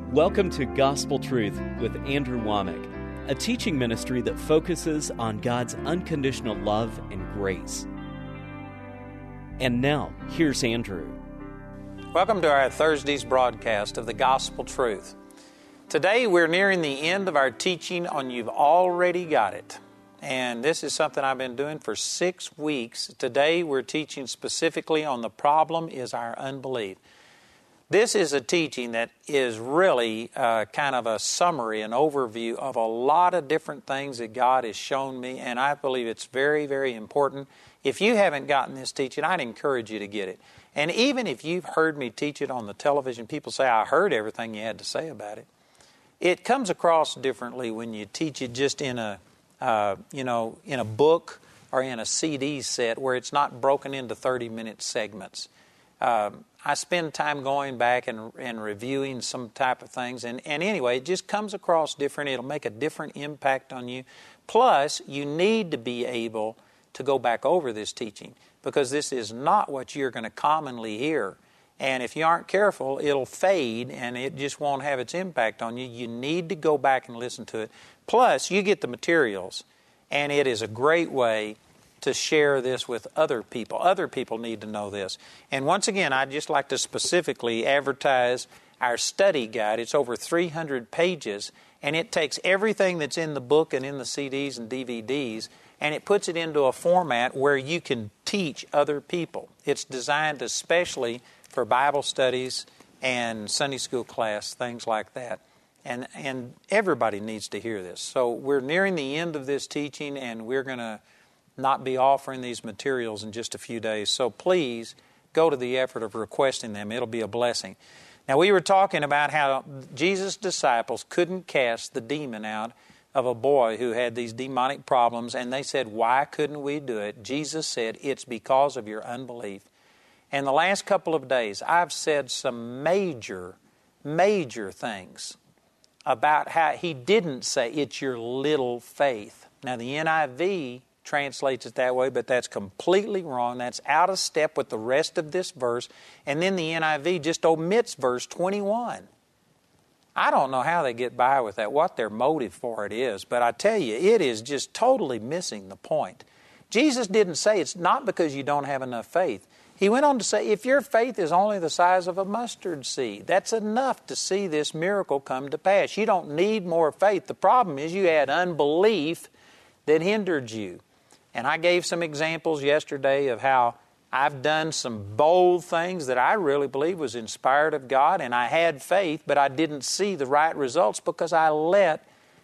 Welcome to Gospel Truth with Andrew Womack, a teaching ministry that focuses on God's unconditional love and grace. And now, here's Andrew. Welcome to our Thursday's broadcast of the Gospel Truth. Today we're nearing the end of our teaching on You've Already Got It. And this is something I've been doing for 6 weeks. Today we're teaching specifically on the problem is our unbelief. This is a teaching that is really kind of a summary, an overview of a lot of different things that God has shown me, and I believe it's very, very important. If you haven't gotten this teaching, I'd encourage you to get it. And even if you've heard me teach it on the television, people say, I heard everything you had to say about it. It comes across differently when you teach it just in a in a book or in a CD set where it's not broken into 30-minute segments. I spend time going back and reviewing some type of things. And anyway, it just comes across different. It'll make a different impact on you. Plus, you need to be able to go back over this teaching because this is not what you're going to commonly hear. And if you aren't careful, it'll fade and it just won't have its impact on you. You need to go back and listen to it. Plus, you get the materials, and it is a great way to share this with other people. Other people need to know this. And once again, I'd just like to specifically advertise our study guide. It's over 300 pages, and it takes everything that's in the book and in the CDs and DVDs, and it puts it into a format where you can teach other people. It's designed especially for Bible studies and Sunday school class, things like that. And everybody needs to hear this. So we're nearing the end of this teaching, and we're going to not be offering these materials in just a few days. So please go to the effort of requesting them. It'll be a blessing. Now, we were talking about how Jesus' disciples couldn't cast the demon out of a boy who had these demonic problems, and they said, why couldn't we do it? Jesus said, it's because of your unbelief. And the last couple of days, I've said some major things about how he didn't say it's your little faith. Now, the NIV translates it that way, but that's completely wrong. That's out of step with the rest of this verse. And then the NIV just omits verse 21. I don't know how they get by with that, what their motive for it is, but I tell you, it is just totally missing the point. Jesus didn't say it's not because you don't have enough faith. He went on to say, if your faith is only the size of a mustard seed, that's enough to see this miracle come to pass. You don't need more faith. The problem is you had unbelief that hindered you. And I gave some examples yesterday of how I've done some bold things that I really believe was inspired of God, and I had faith, but I didn't see the right results because I let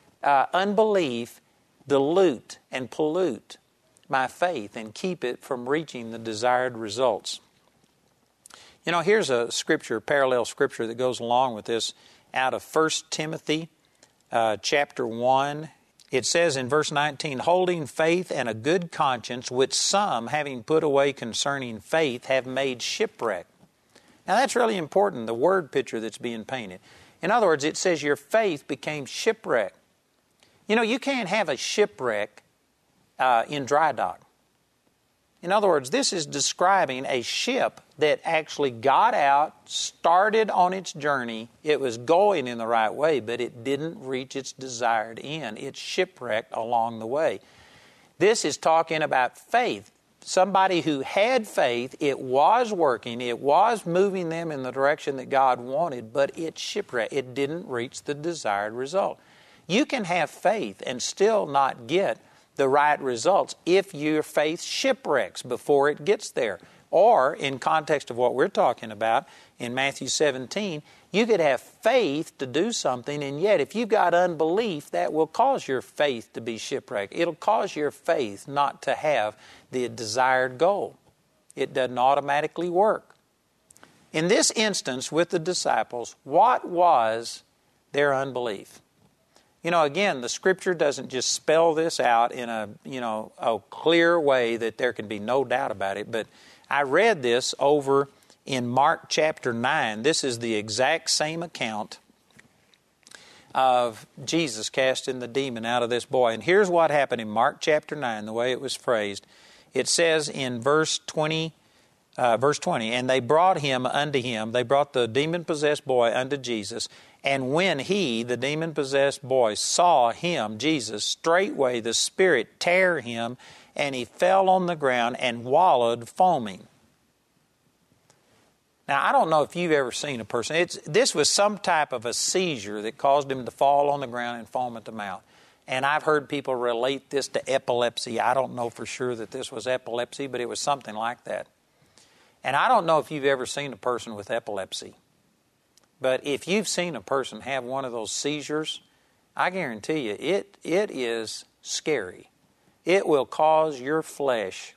unbelief dilute and pollute my faith and keep it from reaching the desired results. You know, here's a scripture, parallel scripture that goes along with this out of 1 Timothy chapter 1. It says in verse 19, holding faith and a good conscience, which some, having put away concerning faith, have made shipwreck. Now that's really important, the word picture that's being painted. In other words, it says your faith became shipwreck. You know, you can't have a shipwreck in dry dock. In other words, this is describing a ship that actually got out, started on its journey. It was going in the right way, but it didn't reach its desired end. It shipwrecked along the way. This is talking about faith. Somebody who had faith, it was working, it was moving them in the direction that God wanted, but it shipwrecked. It didn't reach the desired result. You can have faith and still not get the right results if your faith shipwrecks before it gets there. Or, in context of what we're talking about, in Matthew 17, you could have faith to do something, and yet if you've got unbelief, that will cause your faith to be shipwrecked. It'll cause your faith not to have the desired goal. It doesn't automatically work. In this instance with the disciples, what was their unbelief? You know, again, the Scripture doesn't just spell this out in a clear way that there can be no doubt about it. But I read this over in Mark chapter 9. This is the exact same account of Jesus casting the demon out of this boy. And here's what happened in Mark chapter 9, the way it was phrased. It says in verse 20, Verse 20, and they brought him unto him. They brought the demon-possessed boy unto Jesus. And when he, the demon-possessed boy, saw him, Jesus, straightway the spirit tare him, and he fell on the ground and wallowed, foaming. Now, I don't know if you've ever seen a person. This was some type of a seizure that caused him to fall on the ground and foam at the mouth. And I've heard people relate this to epilepsy. I don't know for sure that this was epilepsy, but it was something like that. And I don't know if you've ever seen a person with epilepsy. But if you've seen a person have one of those seizures, I guarantee you it is scary. It will cause your flesh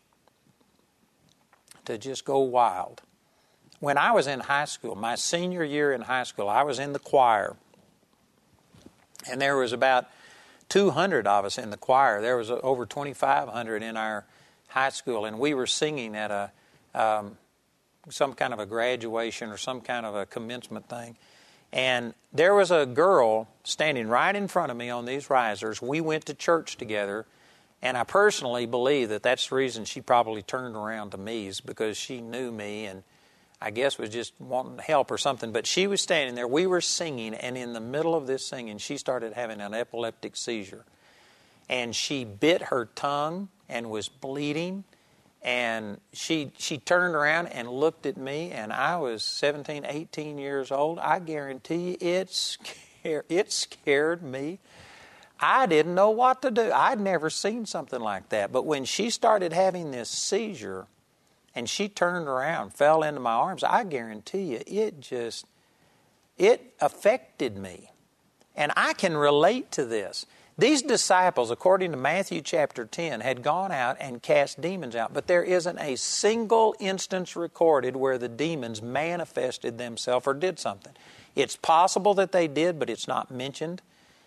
to just go wild. When I was in high school, my senior year in high school, I was in the choir. And there was about 200 of us in the choir. There was over 2,500 in our high school. And we were singing at some kind of a graduation or some kind of a commencement thing. And there was a girl standing right in front of me on these risers. We went to church together, and I personally believe that that's the reason she probably turned around to me, is because she knew me and I guess was just wanting help or something. But she was standing there. We were singing, and in the middle of this singing, she started having an epileptic seizure. And she bit her tongue and was bleeding. And she turned around and looked at me, and I was 17, 18 years old. I guarantee you it scared me. I didn't know what to do. I'd never seen something like that. But when she started having this seizure and she turned around, fell into my arms, I guarantee you it affected me. And I can relate to this. These disciples, according to Matthew chapter 10, had gone out and cast demons out, but there isn't a single instance recorded where the demons manifested themselves or did something. It's possible that they did, but it's not mentioned.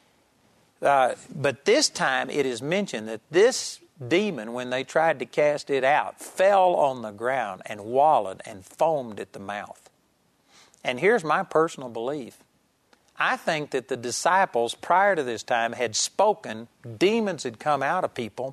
But this time it is mentioned that this demon, when they tried to cast it out, fell on the ground and wallowed and foamed at the mouth. And here's my personal belief. I think that the disciples prior to this time had spoken, demons had come out of people,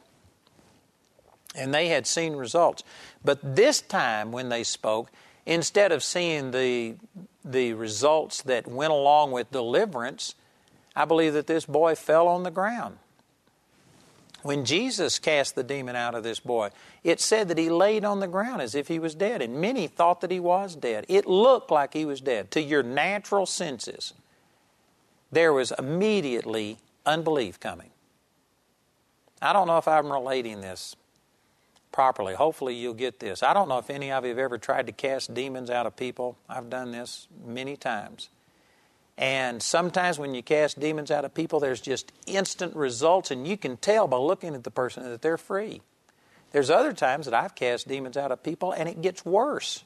and they had seen results. But this time when they spoke, instead of seeing the results that went along with deliverance, I believe that this boy fell on the ground. When Jesus cast the demon out of this boy, it said that he laid on the ground as if he was dead, and many thought that he was dead. It looked like he was dead. To your natural senses, there was immediately unbelief coming. I don't know if I'm relating this properly. Hopefully you'll get this. I don't know if any of you have ever tried to cast demons out of people. I've done this many times. And sometimes when you cast demons out of people, there's just instant results, and you can tell by looking at the person that they're free. There's other times that I've cast demons out of people, and it gets worse.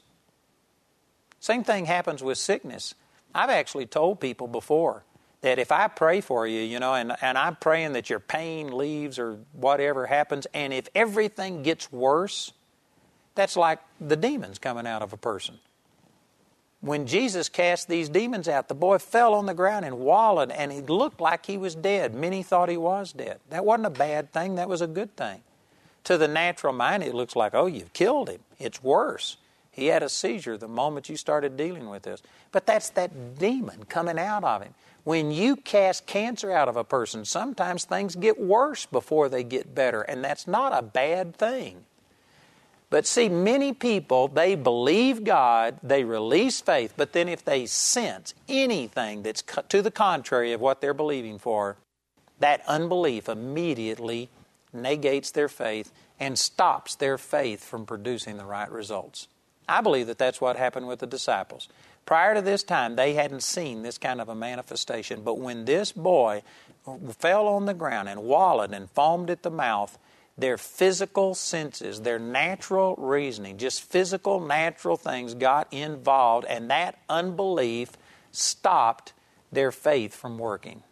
Same thing happens with sickness. I've actually told people before that if I pray for you, and I'm praying that your pain leaves or whatever happens, and if everything gets worse, that's like the demons coming out of a person. When Jesus cast these demons out, the boy fell on the ground and wallowed, and he looked like he was dead. Many thought he was dead. That wasn't a bad thing. That was a good thing. To the natural mind, it looks like, oh, you've killed him. It's worse. He had a seizure the moment you started dealing with this. But that's that demon coming out of him. When you cast cancer out of a person, sometimes things get worse before they get better, and that's not a bad thing. But see, many people, they believe God, they release faith, but then if they sense anything that's to the contrary of what they're believing for, that unbelief immediately negates their faith and stops their faith from producing the right results. I believe that that's what happened with the disciples. Prior to this time, they hadn't seen this kind of a manifestation, but when this boy fell on the ground and wallowed and foamed at the mouth, their physical senses, their natural reasoning, just physical, natural things got involved, and that unbelief stopped their faith from working.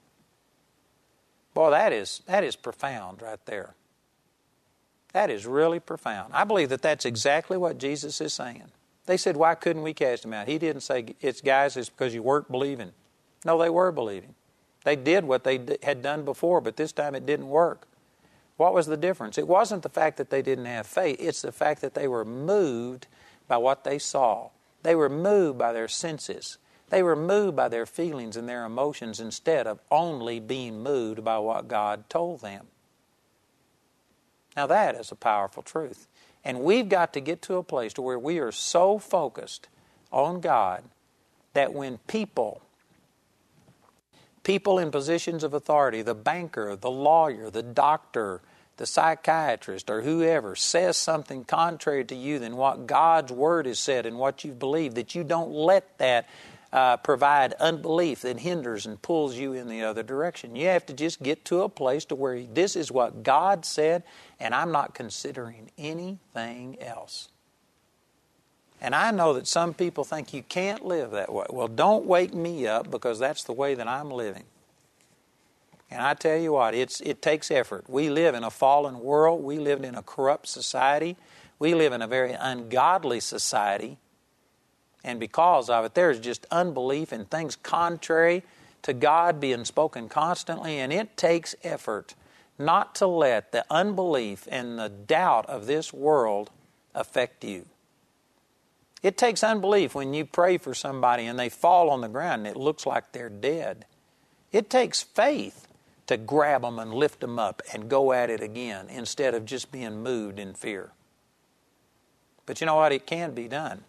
Boy, that is profound right there. That is really profound. I believe that that's exactly what Jesus is saying. They said, why couldn't we cast him out? He didn't say, it's because you weren't believing. No, they were believing. They did what they had done before, but this time it didn't work. What was the difference? It wasn't the fact that they didn't have faith. It's the fact that they were moved by what they saw. They were moved by their senses. They were moved by their feelings and their emotions instead of only being moved by what God told them. Now that is a powerful truth. And we've got to get to a place to where we are so focused on God that when people in positions of authority, the banker, the lawyer, the doctor, the psychiatrist, or whoever says something contrary to you than what God's Word has said and what you've believed, that you don't let that provide unbelief that hinders and pulls you in the other direction. You have to just get to a place to where this is what God said, and I'm not considering anything else. And I know that some people think you can't live that way. Well, don't wake me up, because that's the way that I'm living. And I tell you what, it takes effort. We live in a fallen world. We live in a corrupt society. We live in a very ungodly society. And because of it, there's just unbelief and things contrary to God being spoken constantly. And it takes effort not to let the unbelief and the doubt of this world affect you. It takes unbelief when you pray for somebody and they fall on the ground and it looks like they're dead. It takes faith to grab them and lift them up and go at it again instead of just being moved in fear. But you know what? It can be done.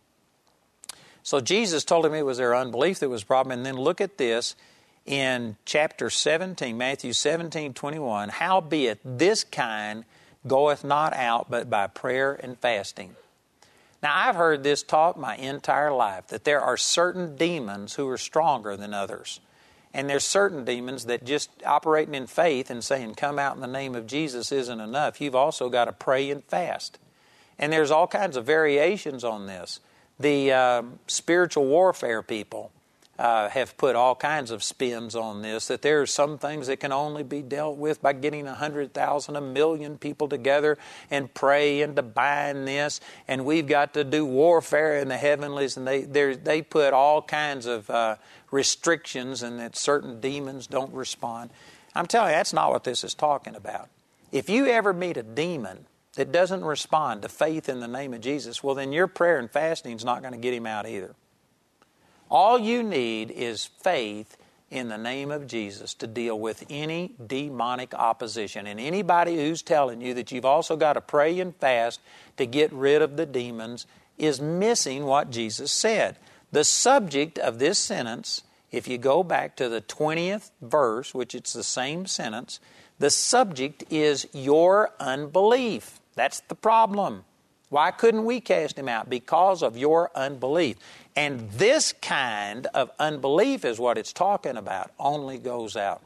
So Jesus told him it was their unbelief that was the problem. And then look at this in chapter 17, Matthew 17:21. Howbeit this kind goeth not out but by prayer and fasting. Now I've heard this taught my entire life, that there are certain demons who are stronger than others. And there's certain demons that just operating in faith and saying, come out in the name of Jesus isn't enough. You've also got to pray and fast. And there's all kinds of variations on this. The spiritual warfare people have put all kinds of spins on this, that there are some things that can only be dealt with by getting 100,000, 1 million people together and pray and to bind this, and we've got to do warfare in the heavenlies, and they put all kinds of restrictions, and that certain demons don't respond. I'm telling you, that's not what this is talking about. If you ever meet a demon that doesn't respond to faith in the name of Jesus, well, then your prayer and fasting is not going to get him out either. All you need is faith in the name of Jesus to deal with any demonic opposition. And anybody who's telling you that you've also got to pray and fast to get rid of the demons is missing what Jesus said. The subject of this sentence, if you go back to the 20th verse, which it's the same sentence, the subject is your unbelief. That's the problem. Why couldn't we cast him out? Because of your unbelief. And this kind of unbelief is what it's talking about, only goes out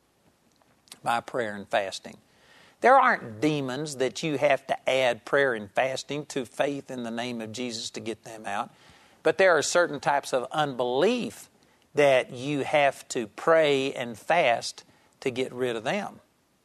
by prayer and fasting. There aren't demons that you have to add prayer and fasting to faith in the name of Jesus to get them out. But there are certain types of unbelief that you have to pray and fast to get rid of them.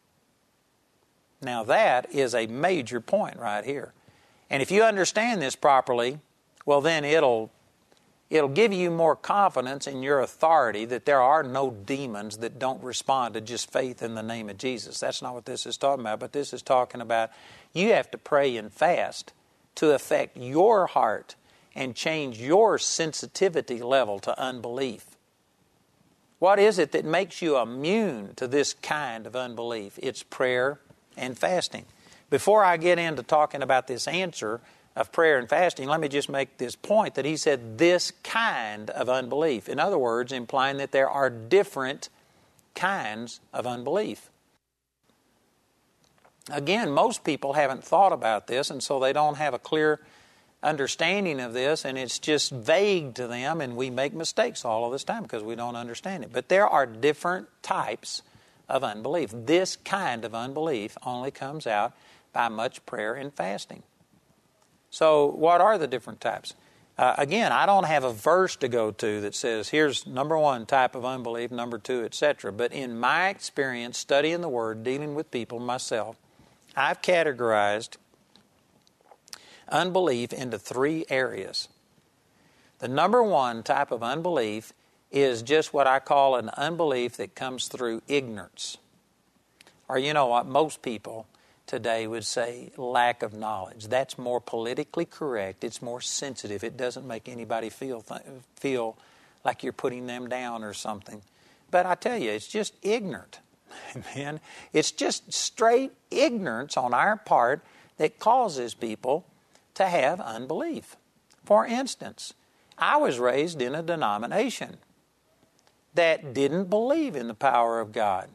Now that is a major point right here. And if you understand this properly, well then it'll give you more confidence in your authority that there are no demons that don't respond to just faith in the name of Jesus. That's not what this is talking about, but this is talking about you have to pray and fast to affect your heart and change your sensitivity level to unbelief. What is it that makes you immune to this kind of unbelief? It's prayer and fasting. Before I get into talking about this answer of prayer and fasting, let me just make this point that he said this kind of unbelief. In other words, implying that there are different kinds of unbelief. Again, most people haven't thought about this, and so they don't have a clear understanding of this, and it's just vague to them, and we make mistakes all of this time because we don't understand it. But there are different types of unbelief. This kind of unbelief only comes out by much prayer and fasting. So what are the different types? Again, I don't have a verse to go to that says, here's number one type of unbelief, number two, etc. But in my experience, studying the Word, dealing with people myself, I've categorized unbelief into three areas. The number one type of unbelief is just what I call an unbelief that comes through ignorance. Or you know what, most people, today would say lack of knowledge. That's more politically correct. It's more sensitive. It doesn't make anybody feel like you're putting them down or something. But I tell you, it's just ignorant. Amen. It's just straight ignorance on our part that causes people to have unbelief. For instance, I was raised in a denomination that didn't believe in the power of God.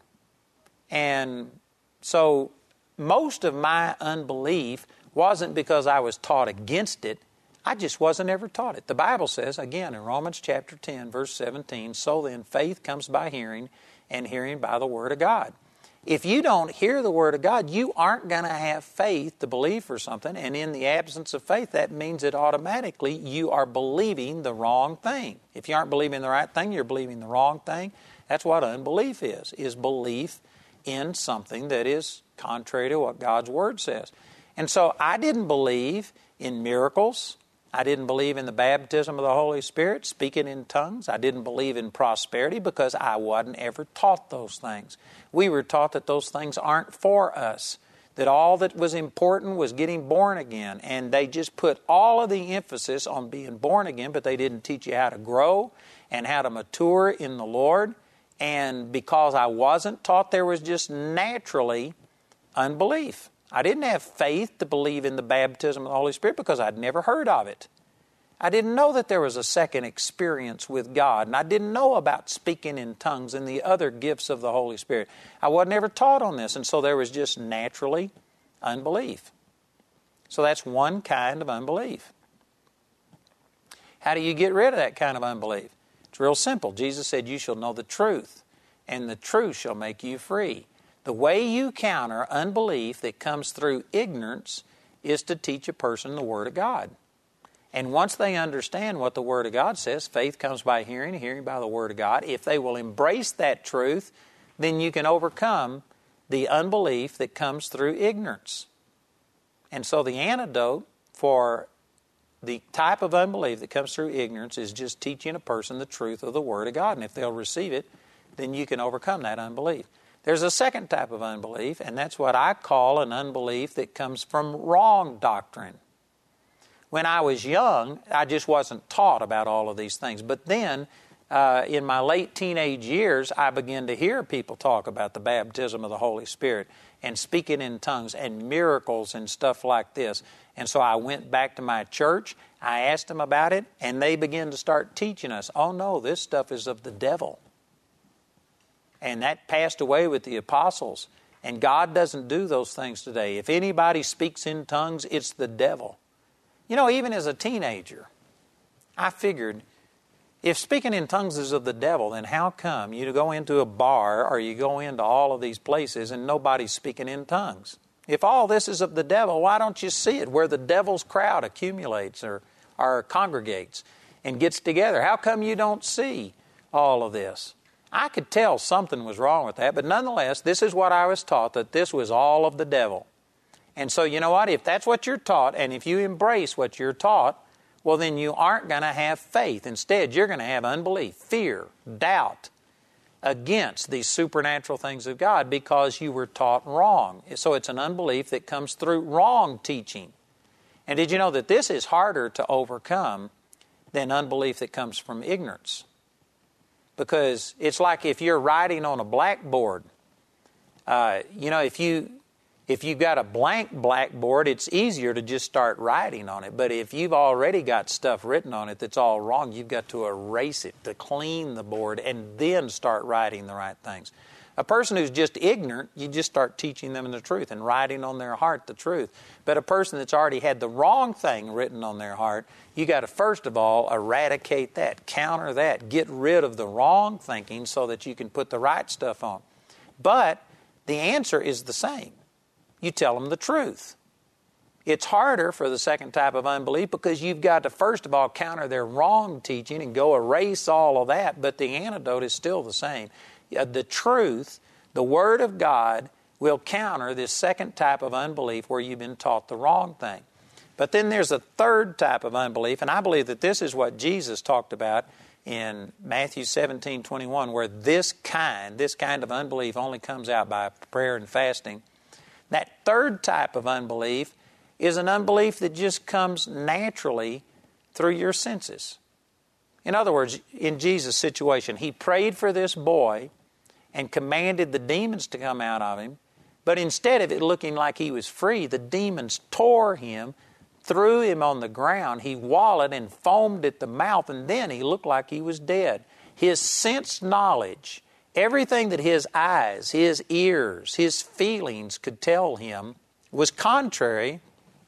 And so most of my unbelief wasn't because I was taught against it. I just wasn't ever taught it. The Bible says, again, in Romans chapter 10, verse 17, so then faith comes by hearing, and hearing by the Word of God. If you don't hear the Word of God, you aren't going to have faith to believe for something, and in the absence of faith, that means that automatically you are believing the wrong thing. If you aren't believing the right thing, you're believing the wrong thing. That's what unbelief is belief in something that is contrary to what God's Word says. And so I didn't believe in miracles. I didn't believe in the baptism of the Holy Spirit, speaking in tongues. I didn't believe in prosperity because I wasn't ever taught those things. We were taught that those things aren't for us, that all that was important was getting born again. And they just put all of the emphasis on being born again, but they didn't teach you how to grow and how to mature in the Lord. And because I wasn't taught, there was just naturally unbelief. I didn't have faith to believe in the baptism of the Holy Spirit because I'd never heard of it. I didn't know that there was a second experience with God, and I didn't know about speaking in tongues and the other gifts of the Holy Spirit. I wasn't ever taught on this, and so there was just naturally unbelief. So that's one kind of unbelief. How do you get rid of that kind of unbelief? It's real simple. Jesus said, you shall know the truth, and the truth shall make you free. The way you counter unbelief that comes through ignorance is to teach a person the Word of God. And once they understand what the Word of God says, faith comes by hearing, hearing by the Word of God. If they will embrace that truth, then you can overcome the unbelief that comes through ignorance. And so the antidote for the type of unbelief that comes through ignorance is just teaching a person the truth of the Word of God. And if they'll receive it, then you can overcome that unbelief. There's a second type of unbelief, and that's what I call an unbelief that comes from wrong doctrine. When I was young, I just wasn't taught about all of these things. But then, in my late teenage years, I began to hear people talk about the baptism of the Holy Spirit and speaking in tongues and miracles and stuff like this. And so I went back to my church, I asked them about it, and they began to start teaching us, oh no, this stuff is of the devil. And that passed away with the apostles. And God doesn't do those things today. If anybody speaks in tongues, it's the devil. You know, even as a teenager, I figured, if speaking in tongues is of the devil, then how come you go into a bar or you go into all of these places and nobody's speaking in tongues? If all this is of the devil, why don't you see it where the devil's crowd accumulates or congregates and gets together? How come you don't see all of this? I could tell something was wrong with that, but nonetheless, this is what I was taught, that this was all of the devil. And so, you know what? If that's what you're taught, and if you embrace what you're taught, well, then you aren't going to have faith. Instead, you're going to have unbelief, fear, doubt against these supernatural things of God because you were taught wrong. So it's an unbelief that comes through wrong teaching. And did you know that this is harder to overcome than unbelief that comes from ignorance? Because it's like if you're writing on a blackboard. If you've got a blank blackboard, it's easier to just start writing on it. But if you've already got stuff written on it that's all wrong, you've got to erase it, to clean the board, and then start writing the right things. A person who's just ignorant, you just start teaching them the truth and writing on their heart the truth. But a person that's already had the wrong thing written on their heart, you got to first of all eradicate that, counter that, get rid of the wrong thinking so that you can put the right stuff on. But the answer is the same. You tell them the truth. It's harder for the second type of unbelief because you've got to first of all counter their wrong teaching and go erase all of that, but the antidote is still the same. The truth, the Word of God, will counter this second type of unbelief where you've been taught the wrong thing. But then there's a third type of unbelief, and I believe that this is what Jesus talked about in Matthew 17:21, where this kind of unbelief only comes out by prayer and fasting. That third type of unbelief is an unbelief that just comes naturally through your senses. In other words, in Jesus' situation, he prayed for this boy and commanded the demons to come out of him, but instead of it looking like he was free, the demons tore him, threw him on the ground, he wallowed and foamed at the mouth, and then he looked like he was dead. His sense knowledge, everything that his eyes, his ears, his feelings could tell him was contrary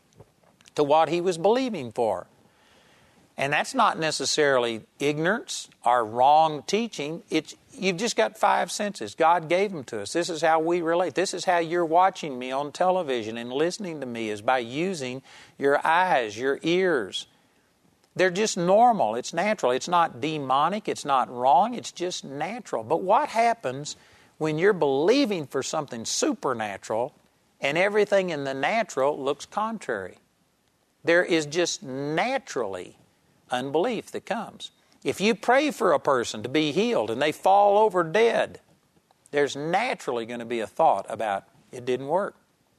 to what he was believing for. And that's not necessarily ignorance or wrong teaching. You've just got 5 senses. God gave them to us. This is how we relate. This is how you're watching me on television and listening to me, is by using your eyes, your ears. They're just normal. It's natural. It's not demonic. It's not wrong. It's just natural. But what happens when you're believing for something supernatural and everything in the natural looks contrary? There is just naturally unbelief that comes. If you pray for a person to be healed and they fall over dead, there's naturally going to be a thought about it didn't work.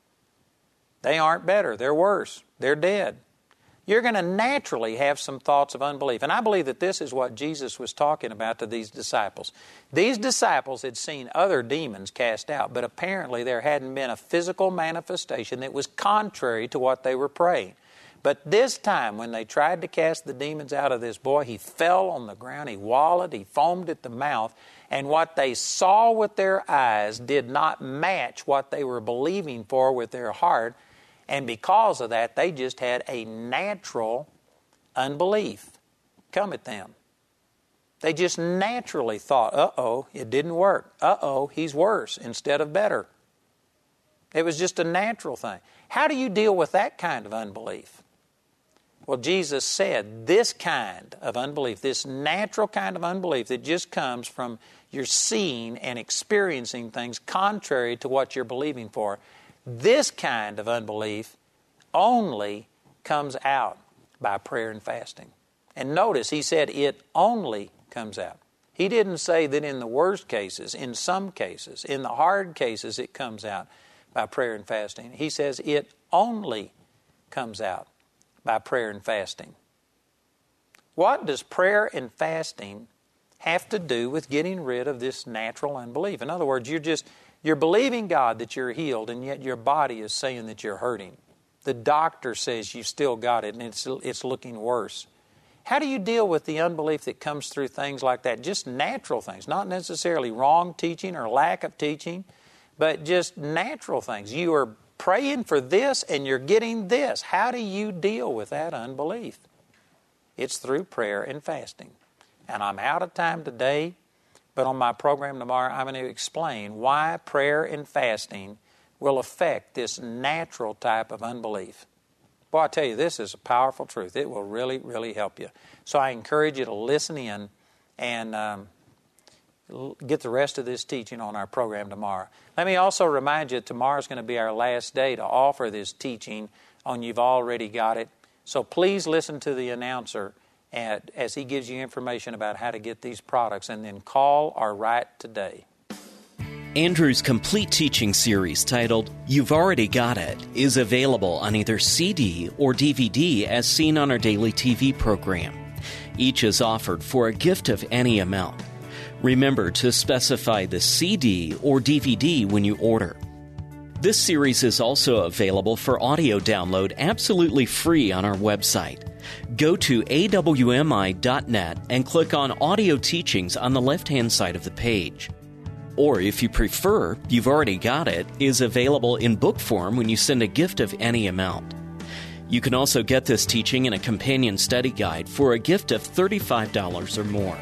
They aren't better. They're worse. They're dead. You're going to naturally have some thoughts of unbelief. And I believe that this is what Jesus was talking about to these disciples. These disciples had seen other demons cast out, but apparently there hadn't been a physical manifestation that was contrary to what they were praying. But this time, when they tried to cast the demons out of this boy, he fell on the ground, he wallowed, he foamed at the mouth, and what they saw with their eyes did not match what they were believing for with their heart, and because of that, they just had a natural unbelief come at them. They just naturally thought, uh-oh, it didn't work. Uh-oh, he's worse instead of better. It was just a natural thing. How do you deal with that kind of unbelief? Well, Jesus said this kind of unbelief, this natural kind of unbelief that just comes from your seeing and experiencing things contrary to what you're believing for, this kind of unbelief only comes out by prayer and fasting. And notice, he said it only comes out. He didn't say that in the worst cases, in some cases, in the hard cases, it comes out by prayer and fasting. He says it only comes out by prayer and fasting. What does prayer and fasting have to do with getting rid of this natural unbelief? In other words, you're believing God that you're healed, and yet your body is saying that you're hurting. The doctor says you've still got it, and it's looking worse. How do you deal with the unbelief that comes through things like that? Just natural things, not necessarily wrong teaching or lack of teaching, but just natural things. You are praying for this and you're getting this. How do you deal with that unbelief? It's through prayer and fasting. And I'm out of time today, but on my program tomorrow, I'm going to explain why prayer and fasting will affect this natural type of unbelief. Boy, I tell you, this is a powerful truth. It will really, really help you. So I encourage you to listen in and get the rest of this teaching on our program tomorrow. Let me also remind you, tomorrow's going to be our last day to offer this teaching on You've Already Got It. So please listen to the announcer as he gives you information about how to get these products, and then call or write today. Andrew's complete teaching series titled You've Already Got It is available on either CD or DVD as seen on our daily TV program. Each is offered for a gift of any amount. Remember to specify the CD or DVD when you order. This series is also available for audio download absolutely free on our website. Go to awmi.net and click on Audio Teachings on the left-hand side of the page. Or if you prefer, You've Already Got It is available in book form when you send a gift of any amount. You can also get this teaching in a companion study guide for a gift of $35 or more.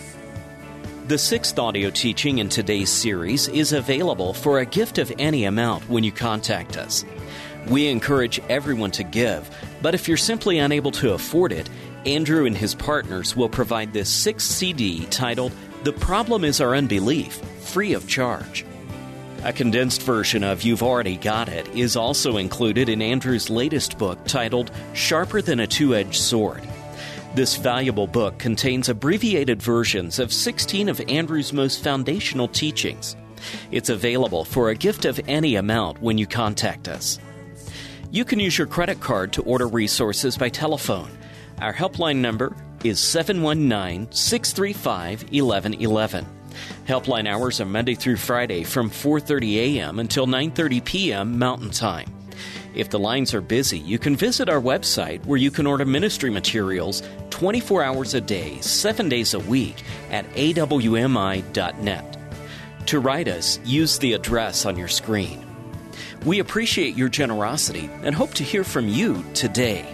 The sixth audio teaching in today's series is available for a gift of any amount when you contact us. We encourage everyone to give, but if you're simply unable to afford it, Andrew and his partners will provide this sixth CD titled The Problem Is Our Unbelief, free of charge. A condensed version of You've Already Got It is also included in Andrew's latest book titled Sharper Than a Two-Edged Sword. This valuable book contains abbreviated versions of 16 of Andrew's most foundational teachings. It's available for a gift of any amount when you contact us. You can use your credit card to order resources by telephone. Our helpline number is 719-635-1111. Helpline hours are Monday through Friday from 4:30 a.m. until 9:30 p.m. Mountain Time. If the lines are busy, you can visit our website where you can order ministry materials 24 hours a day, 7 days a week at awmi.net. To write us, use the address on your screen. We appreciate your generosity and hope to hear from you today.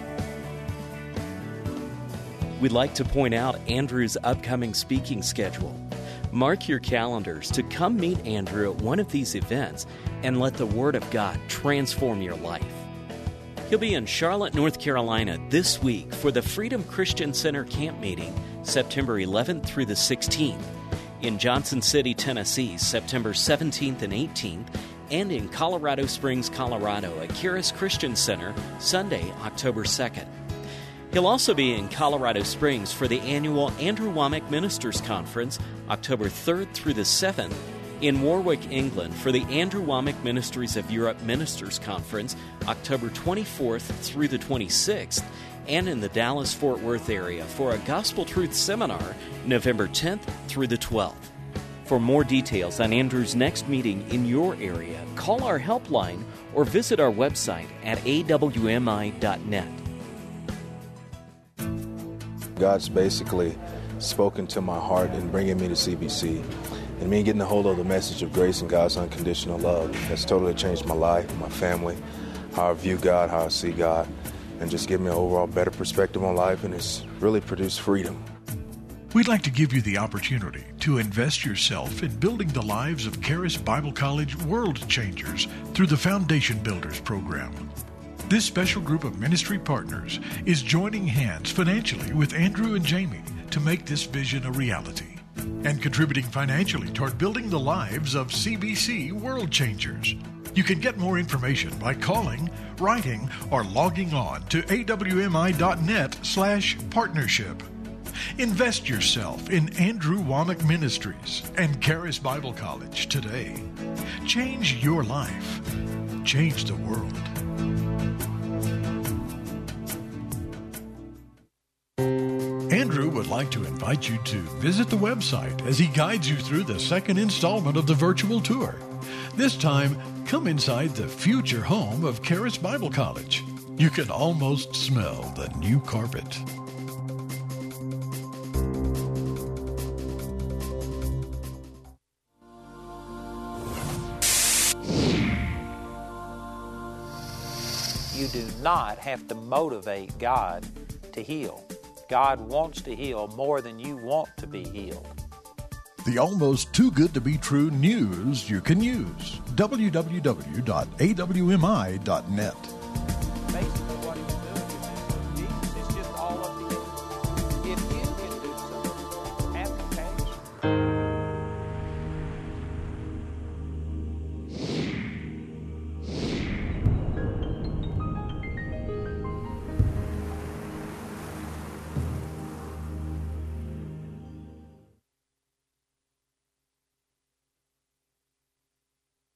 We'd like to point out Andrew's upcoming speaking schedule. Mark your calendars to come meet Andrew at one of these events and let the Word of God transform your life. He'll be in Charlotte, North Carolina this week for the Freedom Christian Center camp meeting, September 11th through the 16th, in Johnson City, Tennessee, September 17th and 18th, and in Colorado Springs, Colorado at Charis Christian Center, Sunday, October 2nd. He'll also be in Colorado Springs for the annual Andrew Wommack Ministers Conference, October 3rd through the 7th, in Warwick, England for the Andrew Wommack Ministries of Europe Ministers Conference, October 24th through the 26th, and in the Dallas-Fort Worth area for a Gospel Truth Seminar, November 10th through the 12th. For more details on Andrew's next meeting in your area, call our helpline or visit our website at awmi.net. God's basically spoken to my heart in bringing me to CBC and me getting a hold of the message of grace and God's unconditional love. That's totally changed my life, my family, how I view God, how I see God, and just give me an overall better perspective on life, and it's really produced freedom. We'd like to give you the opportunity to invest yourself in building the lives of Charis Bible College World Changers through the Foundation Builders program. This special group of ministry partners is joining hands financially with Andrew and Jamie to make this vision a reality and contributing financially toward building the lives of CBC World Changers. You can get more information by calling, writing, or logging on to awmi.net/partnership. Invest yourself in Andrew Wommack Ministries and Charis Bible College today. Change your life. Change the world. Andrew would like to invite you to visit the website as he guides you through the second installment of the virtual tour. This time, come inside the future home of Charis Bible College. You can almost smell the new carpet. You do not have to motivate God to heal. God wants to heal more than you want to be healed. The almost too good to be true news you can use. www.awmi.net. Basically,